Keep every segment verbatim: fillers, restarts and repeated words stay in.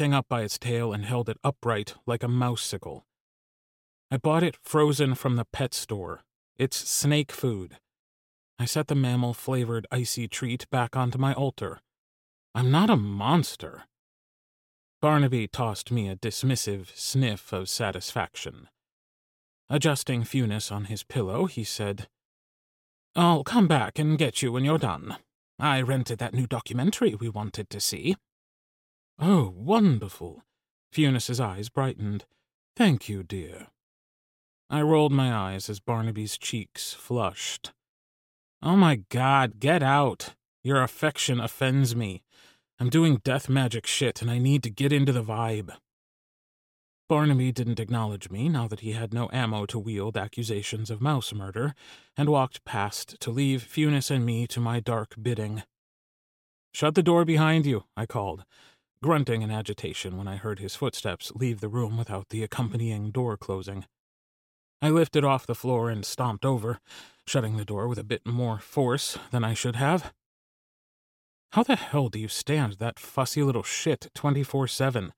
hung up by its tail and held it upright like a mousesicle. I bought it frozen from the pet store. It's snake food. I set the mammal-flavored icy treat back onto my altar. I'm not a monster. Barnaby tossed me a dismissive sniff of satisfaction. Adjusting Funis on his pillow, he said, "I'll come back and get you when you're done. I rented that new documentary we wanted to see." "Oh, wonderful." Funis's eyes brightened. "Thank you, dear." I rolled my eyes as Barnaby's cheeks flushed. "Oh my God, get out. Your affection offends me. I'm doing death magic shit and I need to get into the vibe." Barnaby didn't acknowledge me now that he had no ammo to wield accusations of mouse murder, and walked past to leave Funis and me to my dark bidding. "Shut the door behind you," I called, grunting in agitation when I heard his footsteps leave the room without the accompanying door closing. I lifted off the floor and stomped over, shutting the door with a bit more force than I should have. "How the hell do you stand that fussy little shit twenty-four seven?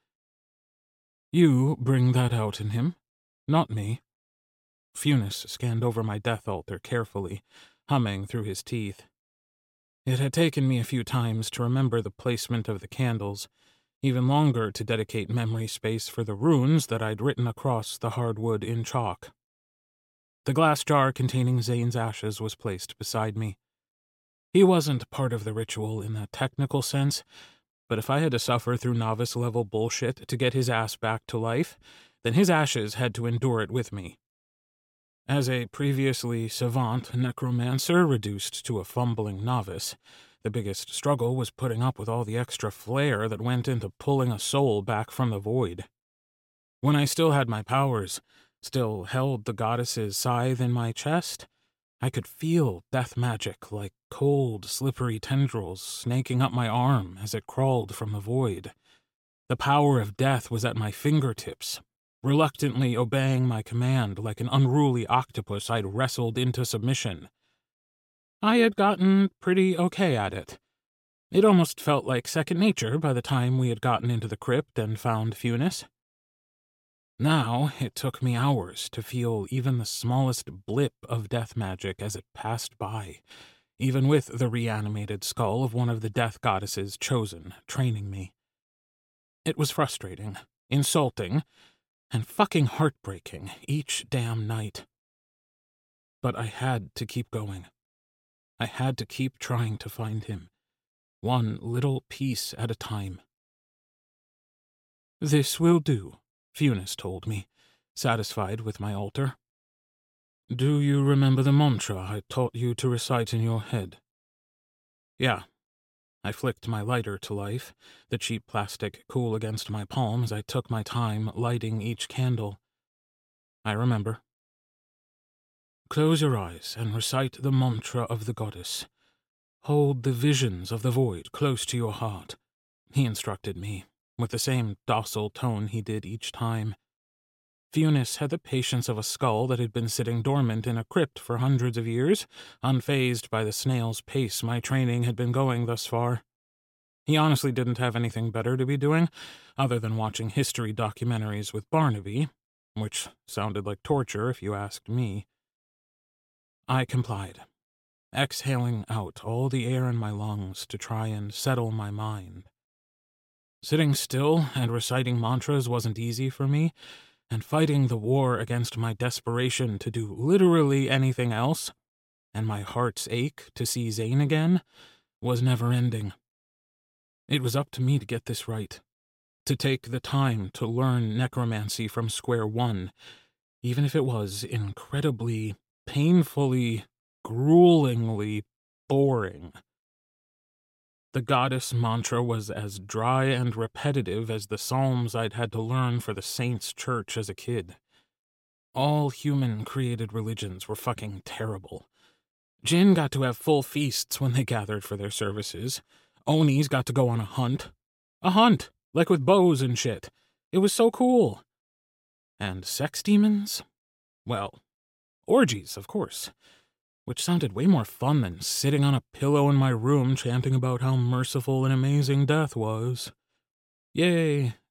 "You bring that out in him, not me." Funis scanned over my death altar carefully, humming through his teeth. It had taken me a few times to remember the placement of the candles, even longer to dedicate memory space for the runes that I'd written across the hardwood in chalk. The glass jar containing Zane's ashes was placed beside me. He wasn't part of the ritual in a technical sense, but if I had to suffer through novice-level bullshit to get his ass back to life, then his ashes had to endure it with me. As a previously savant necromancer reduced to a fumbling novice, the biggest struggle was putting up with all the extra flair that went into pulling a soul back from the void. When I still had my powers, still held the goddess's scythe in my chest, I could feel death magic like cold, slippery tendrils snaking up my arm as it crawled from the void. The power of death was at my fingertips, reluctantly obeying my command like an unruly octopus I'd wrestled into submission. I had gotten pretty okay at it. It almost felt like second nature by the time we had gotten into the crypt and found Funis. Now it took me hours to feel even the smallest blip of death magic as it passed by, even with the reanimated skull of one of the death goddesses chosen training me. It was frustrating, insulting, and fucking heartbreaking each damn night. But I had to keep going. I had to keep trying to find him, one little piece at a time. "This will do," Funis told me, satisfied with my altar. "Do you remember the mantra I taught you to recite in your head?" "Yeah." I flicked my lighter to life, the cheap plastic cool against my palm as I took my time lighting each candle. "I remember." "Close your eyes and recite the mantra of the goddess. Hold the visions of the void close to your heart," he instructed me, with the same docile tone he did each time. Funis had the patience of a skull that had been sitting dormant in a crypt for hundreds of years, unfazed by the snail's pace my training had been going thus far. He honestly didn't have anything better to be doing, other than watching history documentaries with Barnaby, which sounded like torture if you asked me. I complied, exhaling out all the air in my lungs to try and settle my mind. Sitting still and reciting mantras wasn't easy for me, and fighting the war against my desperation to do literally anything else, and my heart's ache to see Zane again, was never-ending. It was up to me to get this right, to take the time to learn necromancy from square one, even if it was incredibly, painfully, gruelingly boring. The goddess mantra was as dry and repetitive as the psalms I'd had to learn for the Saints' Church as a kid. All human-created religions were fucking terrible. Jinn got to have full feasts when they gathered for their services. Onis got to go on a hunt. A hunt, like with bows and shit. It was so cool. And sex demons? Well, orgies, of course. Which sounded way more fun than sitting on a pillow in my room chanting about how merciful and amazing death was. Yay,